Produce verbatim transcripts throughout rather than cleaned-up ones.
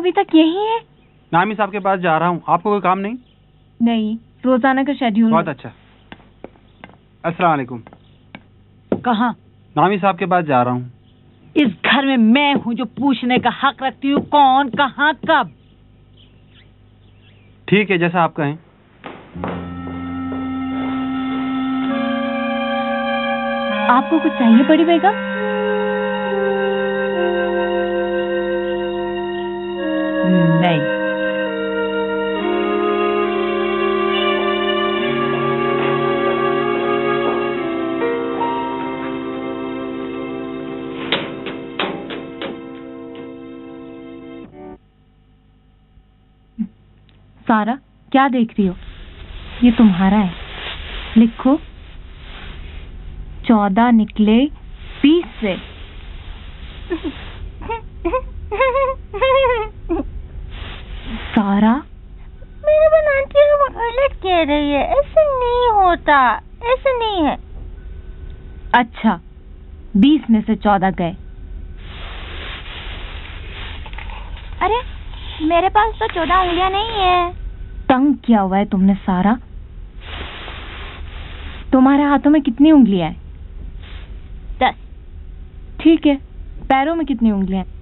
अभी तक यही है? नामी साहब के पास जा रहा हूँ। आपको कोई काम नहीं? नहीं, रोजाना का शेड्यूल। बहुत अच्छा। अस्सलाम वालेकुम। कहाँ? नामी साहब के पास जा रहा हूँ। इस घर में मैं हूँ जो पूछने का हक रखती हूँ कौन, कहाँ, कब। ठीक है, जैसा आप कहें। आपको कुछ चाहिए बड़ी बेगम? नहीं। सारा, क्या देख रही हो? ये तुम्हारा है, लिखो। चौदह निकले बीस से। सारा, मेरे बनाती है वो गलत कह रही है, ऐसे नहीं होता, ऐसे नहीं है। अच्छा, बीस में से चौदह गए। अरे मेरे पास तो चौदह उंगलियां नहीं है। तंग किया हुआ है तुमने सारा। तुम्हारे हाथों में कितनी उंगलियां हैं? दस। ठीक है, पैरों में कितनी उंगलियां हैं?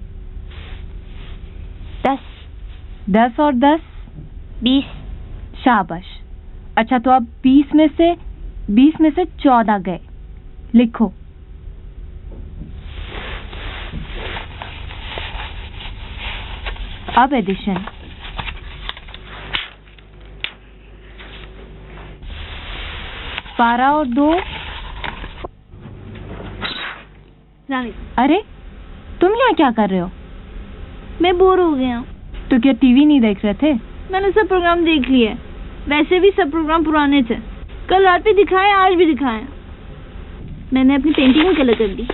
दस। दस और दस बीस। शाबाश। अच्छा, तो अब बीस में से बीस में से चौदह गए, लिखो। अब एडिशन। बारह और दो। अरे तुम यहाँ क्या कर रहे हो? मैं बोर हो गया। तो क्या टीवी नहीं देख रहे थे? मैंने सब प्रोग्राम देख लिए, वैसे भी सब प्रोग्राम पुराने थे। कल रात भी दिखाए, आज भी दिखाए। मैंने अपनी पेंटिंग कलर कर दी।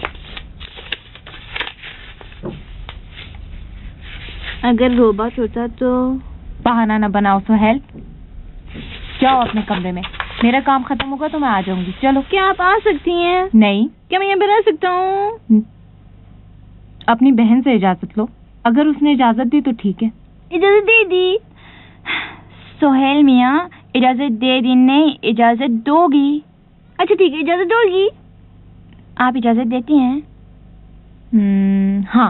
अगर रोबोट होता तो। बहाना न बनाओ सोहेल, जाओ अपने कमरे में। मेरा काम खत्म होगा तो मैं आ जाऊंगी। चलो। क्या आप आ सकती हैं? नहीं। क्या मैं यहाँ पे रह सकता हूँ? अपनी बहन से इजाजत लो, अगर उसने इजाजत दी तो ठीक है। इजाजत दे दी। सोहेल मियाँ, इजाजत दे दी नहीं, इजाजत दोगी। अच्छा ठीक है, इजाजत दोगी। आप इजाजत देती हैं? हम्म, हाँ।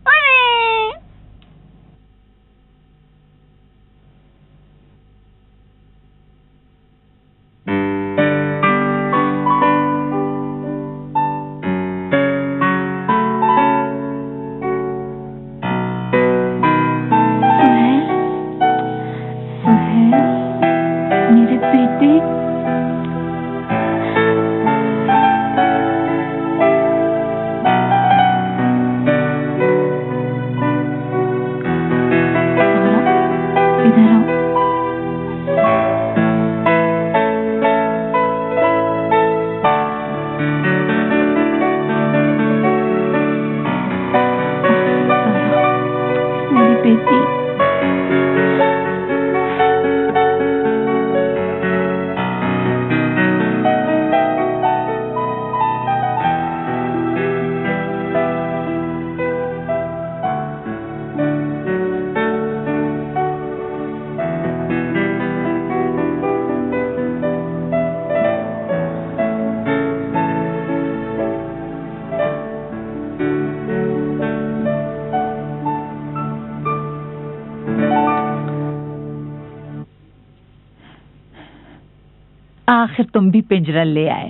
आखिर तुम भी पिंजरा ले आए।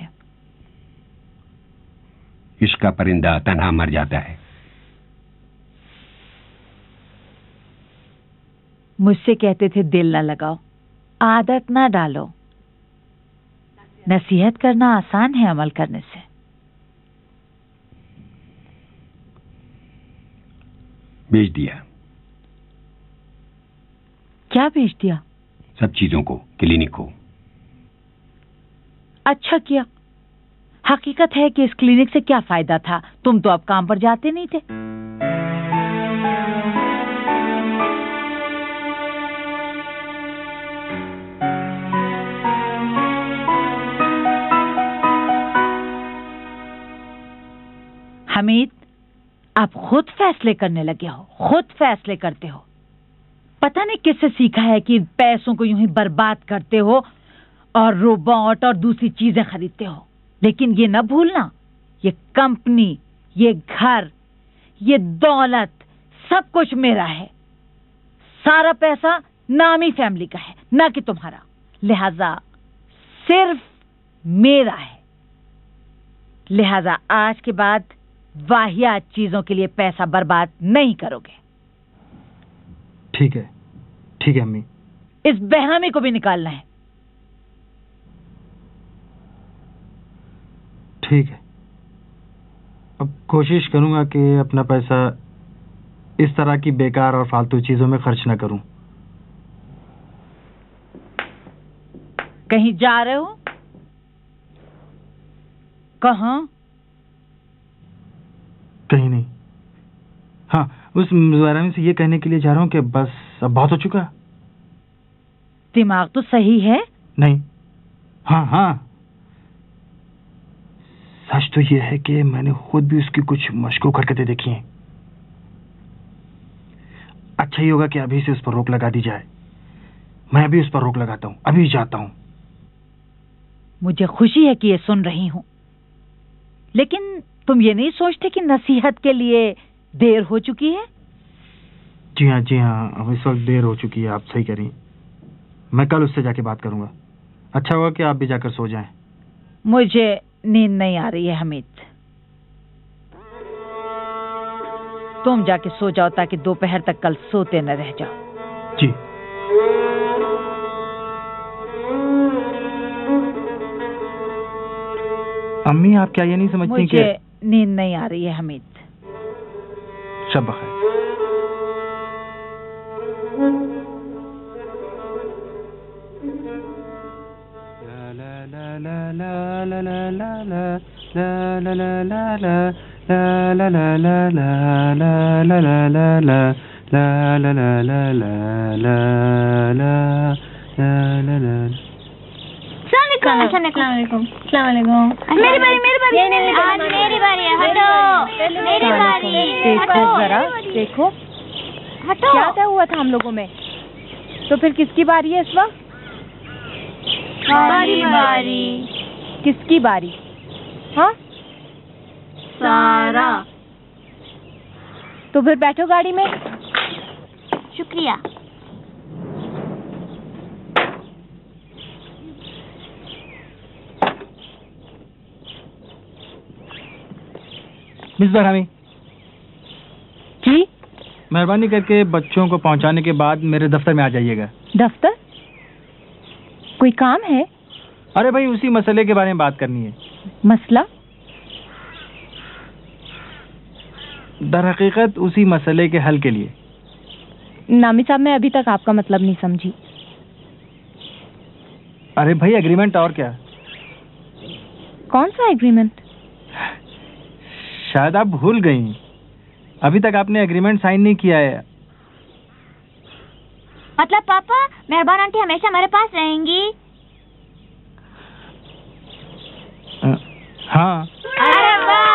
इश्क का परिंदा तन्हा मर जाता है। मुझसे कहते थे दिल न लगाओ, आदत ना डालो। नसीहत करना आसान है अमल करने से। बेच दिया। क्या बेच दिया? सब चीजों को, क्लिनिक को। अच्छा किया। हकीकत है कि इस क्लिनिक से क्या फायदा था, तुम तो अब काम पर जाते नहीं थे। हमीद, आप खुद फैसले करने लगे हो, खुद फैसले करते हो। पता नहीं किससे सीखा है कि पैसों को यूं ही बर्बाद करते हो और रोबोट और दूसरी चीजें खरीदते हो। लेकिन ये न भूलना, ये कंपनी, ये घर, ये दौलत, सब कुछ मेरा है। सारा पैसा नामी फैमिली का है, ना कि तुम्हारा। लिहाजा सिर्फ मेरा है। लिहाजा आज के बाद वाहियात चीजों के लिए पैसा बर्बाद नहीं करोगे। ठीक है, ठीक है अम्मी। इस बेहरामी को भी निकालना है। ठीक है, अब कोशिश करूंगा कि अपना पैसा इस तरह की बेकार और फालतू चीजों में खर्च ना करूं। कहीं जा रहे हो? कहाँ? कहीं नहीं। हाँ, उस मुजारमी से ये कहने के लिए जा रहा हूँ कि बस अब बहुत हो चुका। दिमाग तो सही है? नहीं। हाँ हाँ, सच तो ये है कि मैंने खुद भी उसकी कुछ मशकूक हरकतें देखी हैं। अच्छा ही होगा कि अभी से उस पर रोक लगा दी जाए। मैं अभी उस पर रोक लगाता हूँ, अभी जाता हूँ। मुझे खुशी है कि ये सुन रही हूं, लेकिन तुम ये नहीं सोचते कि नसीहत के लिए देर हो चुकी है? जी हाँ, जी हाँ, अब इस वक्त देर हो चुकी है। आप सही कह रही। मैं कल उससे जाके बात करूंगा। अच्छा होगा कि आप भी जाकर सो जाएं। मुझे नींद नहीं आ रही है हमीद। तुम जाके सो जाओ ताकि दोपहर तक कल सोते न रह जाओ। जी। अम्मी, आप क्या ये नहीं समझती कि मुझे नींद नहीं आ रही है हमीद। शब बखैर। मेरी बारी, मेरी बारी, आज मेरी बारी है। हटो, मेरी बारी। देखो जरा, देखो हटो। क्या तय हुआ था हम लोगों में? तो फिर किसकी बारी है इस वक्त? बारी बारी। किसकी बारी? हाँ, सारा। तो फिर बैठो गाड़ी में। शुक्रिया। मिस बरहमी जी, मेहरबानी करके बच्चों को पहुंचाने के बाद मेरे दफ्तर में आ जाइएगा। दफ्तर? कोई काम है? अरे भाई, उसी मसले के बारे में बात करनी है। मसला? दर हकीकत उसी मसले के हल के लिए। नामी साहब, मैं अभी तक आपका मतलब नहीं समझी। अरे भाई, एग्रीमेंट और क्या। कौन सा एग्रीमेंट? शायद आप भूल गई, अभी तक आपने एग्रीमेंट साइन नहीं किया है। मतलब पापा, मेहरबान आंटी हमेशा मेरे पास रहेंगी? हाँ। अरे वाह!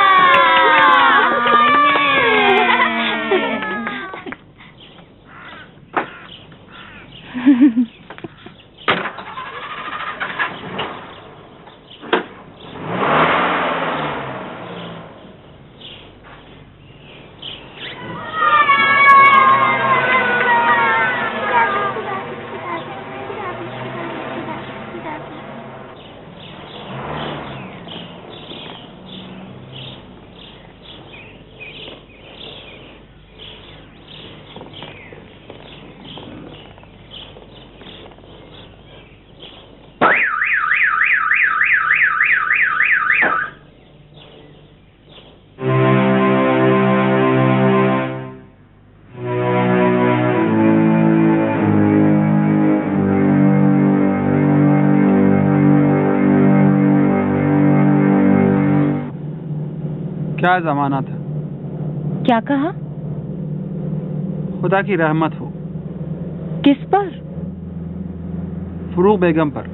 क्या जमाना था। क्या कहा? खुदा की रहमत हो। किस पर? फरूक बेगम पर।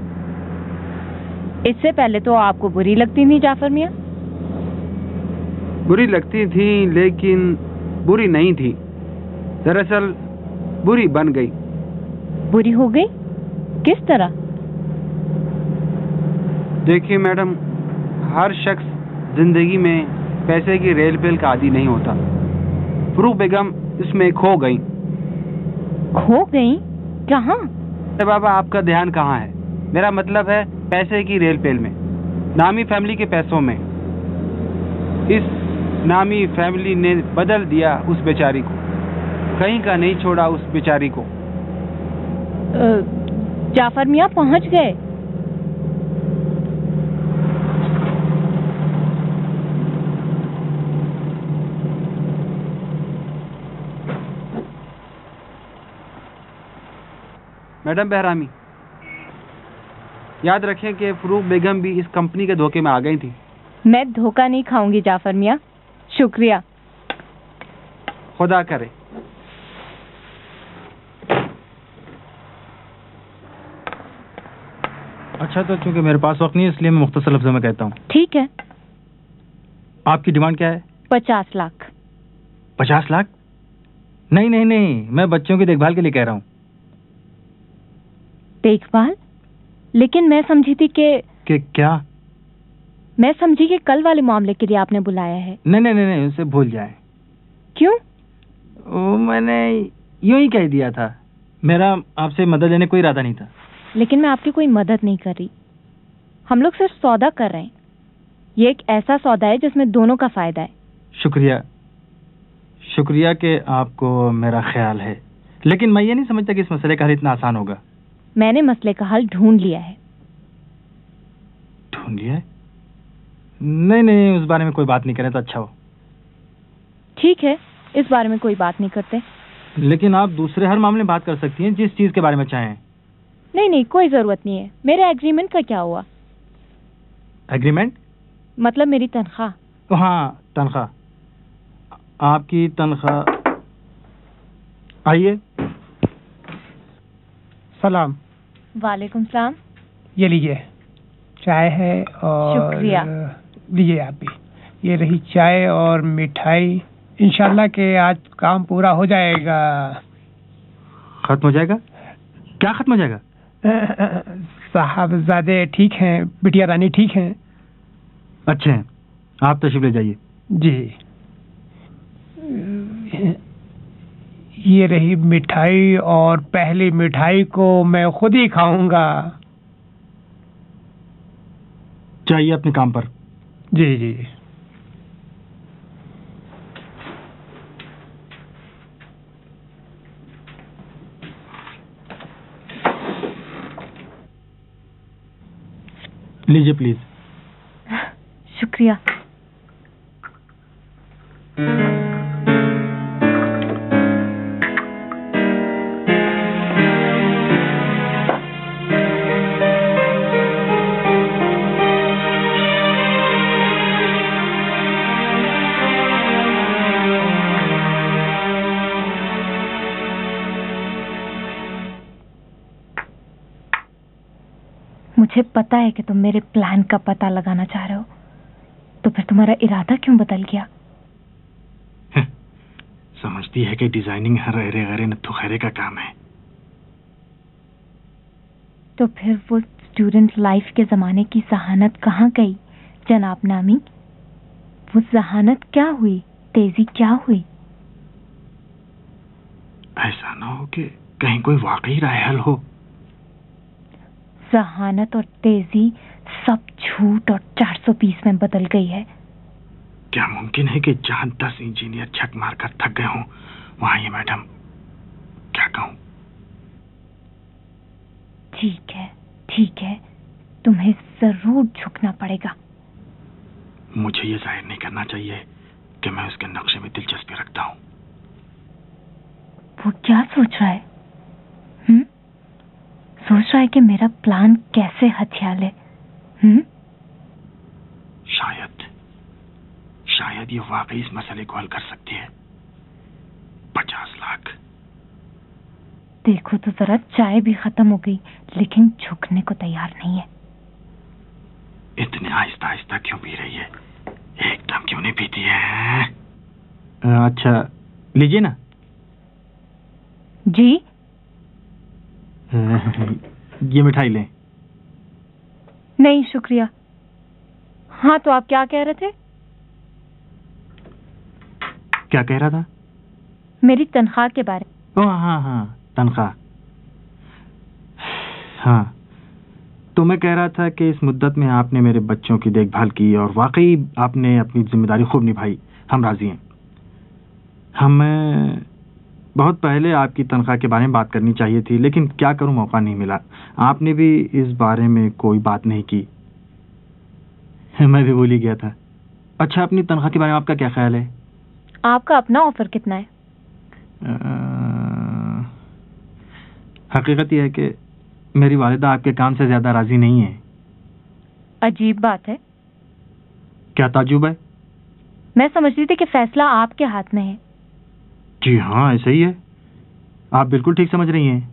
इससे पहले तो आपको बुरी लगती थी जाफर मियाँ। बुरी लगती थी लेकिन बुरी नहीं थी। दरअसल बुरी बन गई। बुरी हो गई? किस तरह? देखिए मैडम, हर शख्स जिंदगी में पैसे की रेल पेल का आदी नहीं होता। फरूक बेगम इसमें खो गई। खो गई? कहाँ? बाबा, आपका ध्यान कहाँ है? मेरा मतलब है पैसे की रेल पेल में, नामी फैमिली के पैसों में। इस नामी फैमिली ने बदल दिया उस बेचारी को, कहीं का नहीं छोड़ा उस बेचारी को। जाफर मियाँ पहुंच गए। मैडम बहरामी, याद रखें कि फरूक बेगम भी इस कंपनी के धोखे में आ गई थी। मैं धोखा नहीं खाऊंगी जाफर मियाँ, शुक्रिया। खुदा करे। अच्छा, तो चूंकि मेरे पास वक्त नहीं है इसलिए मैं मुख्तसर लफ्ज़ों में कहता हूँ। ठीक है। आपकी डिमांड क्या है? पचास लाख। पचास लाख? नहीं नहीं नहीं, मैं बच्चों की देखभाल के लिए कह रहा हूँ। देखभाल? लेकिन मैं समझी थी कि कि क्या? मैं समझी कि कल वाले मामले के लिए आपने बुलाया है। नहीं नहीं नहीं नहीं, उसे भूल जाए। क्यों? वो मैंने यूं ही कह दिया था। मेरा आपसे मदद लेने कोई इरादा नहीं था। लेकिन मैं आपकी कोई मदद नहीं कर रही। हम लोग सिर्फ सौदा कर रहे हैं। ये एक ऐसा सौदा है जिसमें दोनों का फायदा है। शुक्रिया शुक्रिया कि आपको मेरा ख्याल है, लेकिन मैं ये नहीं समझता कि इस मसले का हल इतना आसान होगा। मैंने मसले का हल ढूंढ लिया है। ढूंढ लिया है? नहीं नहीं, उस बारे में कोई बात नहीं करें तो अच्छा हो। ठीक है, इस बारे में कोई बात नहीं करते। लेकिन आप दूसरे हर मामले में बात कर सकती हैं, जिस चीज के बारे में चाहें। नहीं नहीं, कोई जरूरत नहीं है। मेरे एग्रीमेंट का क्या हुआ? एग्रीमेंट? मतलब मेरी तनख्वाह। हाँ, तनख्वाह। आपकी तनख्वाह। आइए। सलाम। वालेकुम सलाम। ये लीजिए, चाय है और शुक्रिया। लीजिए आप भी। ये रही चाय और मिठाई। इंशाल्लाह के आज काम पूरा हो जाएगा। खत्म हो जाएगा? क्या खत्म हो जाएगा? साहबजादे ठीक हैं, बिटिया रानी ठीक हैं। अच्छे हैं, आप तशरीफ ले जाइए। जी। ये रही मिठाई और पहली मिठाई को मैं खुद ही खाऊंगा। जाइए अपने काम पर। जी जी। लीजिए प्लीज। शुक्रिया। मुझे पता है कि तुम मेरे प्लान का पता लगाना चाह रहे हो, तो फिर तुम्हारा इरादा क्यों बदल गया? समझती है कि डिजाइनिंग हर अरे गरे नत्थु खैरे का काम है। तो फिर वो स्टूडेंट लाइफ के जमाने की जहानत कहाँ गई जनाब नामी? वो जहानत क्या हुई? तेजी क्या हुई? ऐसा ना हो कि कहीं कोई वाकई राय हल हो। जहानत और तेजी सब झूठ और चार सौ बीस में बदल गई है। क्या मुमकिन है कि जहां दस इंजीनियर छक मारकर थक गए हों वहां ये मैडम? क्या कहूं? ठीक है ठीक है, तुम्हें जरूर झुकना पड़ेगा। मुझे ये जाहिर नहीं करना चाहिए कि मैं उसके नक्शे में दिलचस्पी रखता हूं। वो क्या सोच रहा है? हम्म? सोच रहा है कि मेरा प्लान कैसे हथियार है? हम्म? शायद शायद ये वाकई इस मसले को हल कर सकती है। पचास लाख। देखो तो जरा, चाय भी खत्म हो गई लेकिन झुकने को तैयार नहीं है। इतने आहिस्ता आहिस्ता क्यों पी रही है? एकदम क्यों नहीं पीती है? अ, अच्छा लीजिए ना। जी ये मिठाई लें। नहीं शुक्रिया। हाँ तो आप क्या कह रहे थे? क्या कह रहा था? मेरी तनख्वाह के बारे में। ओह हाँ हाँ तनख्वाह। हाँ तो मैं कह रहा था कि इस मुद्दत में आपने मेरे बच्चों की देखभाल की और वाकई आपने अपनी जिम्मेदारी खूब निभाई। हम राजी हैं। हमें बहुत पहले आपकी तनख्वाह के बारे में बात करनी चाहिए थी, लेकिन क्या करूं मौका नहीं मिला। आपने भी इस बारे में कोई बात नहीं की। मैं भी भूल ही गया था। अच्छा अपनी तनख्वाह के बारे में आपका क्या ख्याल है? आपका अपना ऑफर कितना है? आ, हकीकत यह है कि मेरी वालिदा आपके काम से ज्यादा राजी नहीं है। अजीब बात है। क्या ताज्जुब है? मैं समझती थी कि फैसला आपके हाथ में है। जी हाँ ऐसा ही है। आप बिल्कुल ठीक समझ रही हैं।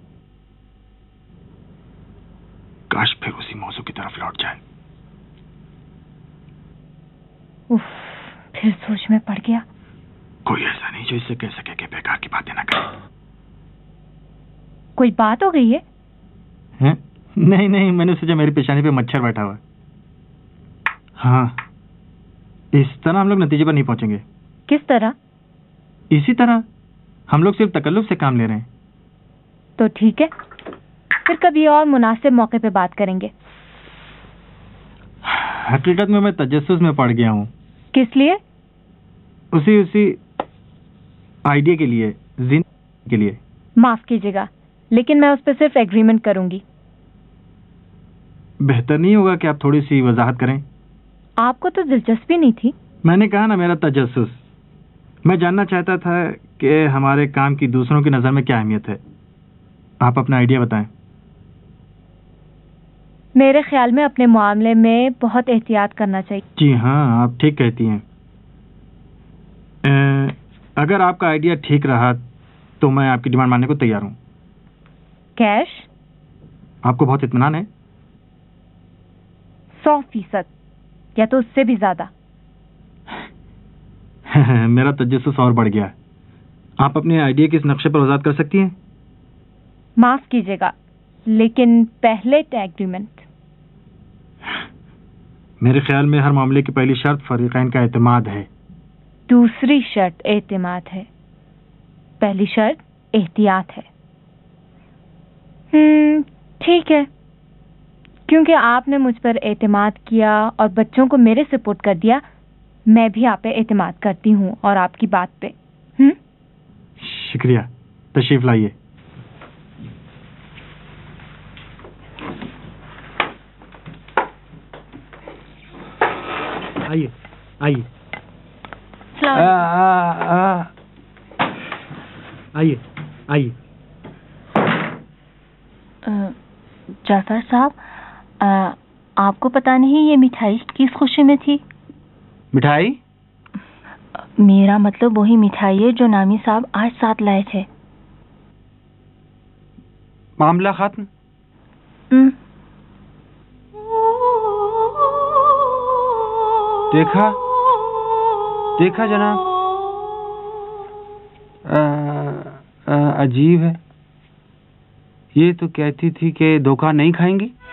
काश फिर उसी मौजू की तरफ लौट जाए। उफ, फिर सोच में पड़ गया। कोई ऐसा नहीं जो इससे कह सके कि बेकार की बातें ना करे। कोई बात हो गई है? हैं? नहीं नहीं मैंने सोचा मेरी पेशानी पे मच्छर बैठा हुआ है। हाँ इस तरह हम लोग नतीजे पर नहीं पहुंचेंगे। किस तरह? इसी तरह। हम लोग सिर्फ तकल्लुफ से काम ले रहे हैं। तो ठीक है, फिर कभी और मुनासिब मौके पे बात करेंगे। हकीकत में मैं तजस्सुस में पड़ गया हूँ। किस लिए? उसी उसी आइडिया के लिए, जिंदगी के लिए। माफ कीजिएगा, लेकिन मैं उस पर सिर्फ एग्रीमेंट करूंगी। बेहतर नहीं होगा कि आप थोड़ी सी वजाहत करें? आपको तो दिलचस्पी नहीं थी। मैंने कहा ना मेरा तजस्सुस। मैं जानना चाहता था कि हमारे काम की दूसरों की नजर में क्या अहमियत है। आप अपना आइडिया बताएं। मेरे ख्याल में अपने मामले में बहुत एहतियात करना चाहिए। जी हाँ आप ठीक कहती हैं। ए, अगर आपका आइडिया ठीक रहा तो मैं आपकी डिमांड मानने को तैयार हूँ। कैश? आपको बहुत इत्मीनान है? सौ फीसद या तो उससे भी ज्यादा। मेरा तजस्सुस और बढ़ गया। आप अपने आइडिया के इस नक्शे पर वजाहत कर सकती हैं? माफ कीजिएगा, लेकिन पहले एग्रीमेंट। मेरे ख्याल में हर मामले की पहली शर्त फरीकैन का एतमाद है। दूसरी शर्त एतमाद है, पहली शर्त एहतियात है। हम्म ठीक है, क्योंकि आपने मुझ पर एतमाद किया और बच्चों को मेरे सुपुर्द कर दिया, मैं भी आप पे एतमाद करती हूँ और आपकी बात पे। हम्म शुक्रिया। तशरीफ लाइए। आइए आइए आइए आइए। जाफर साहब, आपको पता नहीं ये मिठाई किस खुशी में थी? मिठाई? मेरा मतलब वही मिठाई है जो नामी साहब आज साथ लाए थे। मामला खत्म? देखा देखा जनाब, आ, आ, अजीब है। ये तो कहती थी कि धोखा नहीं खाएंगी।